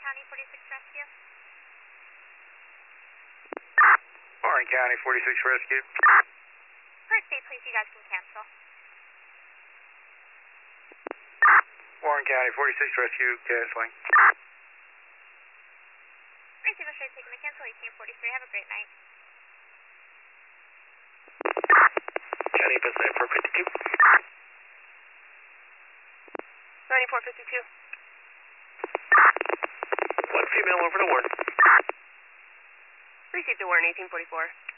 County 46 Rescue. Warren County 46 Rescue. First state, please, you guys can cancel. Warren County 46 Rescue, canceling. Receive a straight taking the cancel, 1843. Have a great night. County Pennsylvania 452. 9452. One female over to Warren. Received a Warren 1844.